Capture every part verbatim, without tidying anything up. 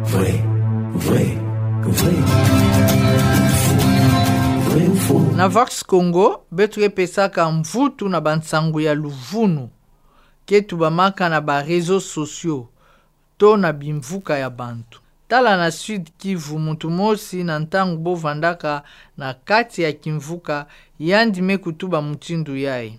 Vrai, vrai, vrai. Vrai ou faux? Na Vox Congo, betu repesaka mvutu na bansangu ya luvunu, ketu bamaka na ba réseaux sociaux, to na bimvuka ya bantu. Tala na Sud Kivu mutu mosi na ntangu bovandaka na kati ya kimvuka yandi mekutuba mutindu yae.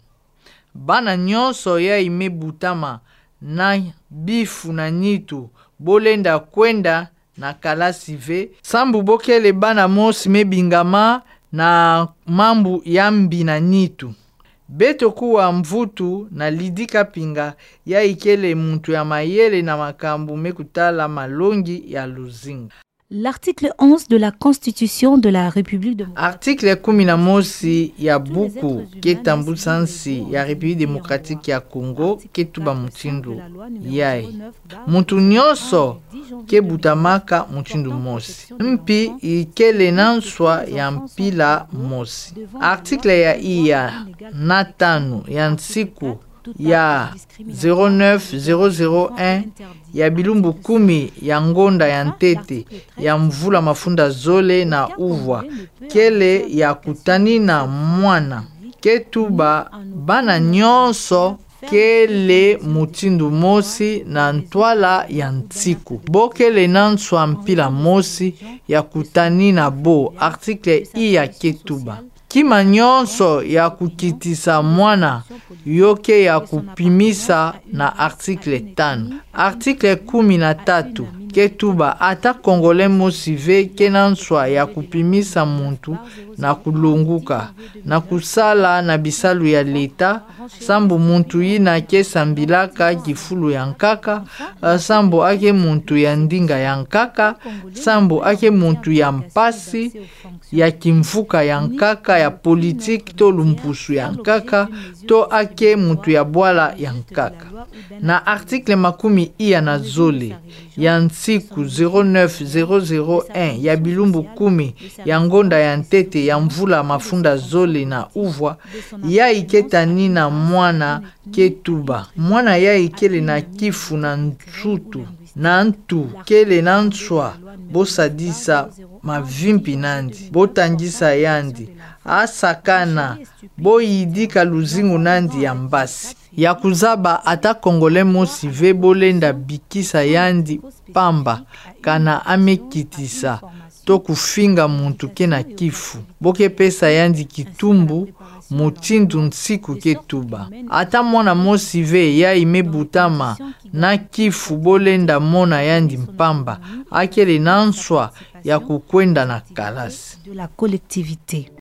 Bana nyonso yai mebutama na bifu na nitu bolenda kwenda na kalasive sambu bokele bana mosi mebingama na mambu yambi na nitu. Beto kuwa mvutu na lidika pinga ya ikele muntu ya mayele na makambu mekutala malongi ya luzinga. L'article onze de la Constitution de la République de Article kumi na mosi ya buku ketambusansi ya République démocratique ya Congo ketuba mutindu yai. Muntu nyonso kebutamaka mutindu mosi. Mpi ikele nanswa ya mpila mosi. Article ya iya na tanu ya nsiku ya zero neuf zero zero un ya bilumbu kumi ya ngonda ya ntete ya mvula mafunda zole na uvwa kele ya kutani na mwana ketuba bana nyonso kele mutindu mosi na ntwala ya ntsiku bokele nanswa mpila mosi ya kutani na bo. Article i ya ketuba kima nyonso ya kukitisa mwana yoke ya kupimisa na article tano. Article kumi na tatu ketuba ata kongole mosive kenanswa ya kupimisa muntu na kulunguka na kusala na bisalu ya leta sambu muntu ina kesambilaka kifulu ya nkaka, sambu ake muntu ya ndinga ya nkaka, sambu ake muntu ya mpasi ya kimvuka ya nkaka ya politique to lumpusu ya nkaka to ake muntu ya bwala ya nkaka. Na article makumi iya na zole ya nsiku zero neuf zero zero un ya bilumbu kumi ya ngonda ya ntete ya mvula mafunda zole na uvwa ya iketani na mwana ketuba. Mwana ya ikele na kifu na ntutu na ntu kele na nswa bosadisa mavimpi nandi botangisa yandi asakana boyidika luzingu nandi ya mbasi ya kuzaba ata kongole mosi ve bolenda bikisa yandi pamba kana amekitisa to kufinga muntu ke na kifu boke pesa yandi kitumbu mutindu nsiku ketuba. Ata mwana mosi ve ya imebutama na kifu bolenda mona yandi mpamba akele nanswa ya kukwenda na kalasi de la collectivité.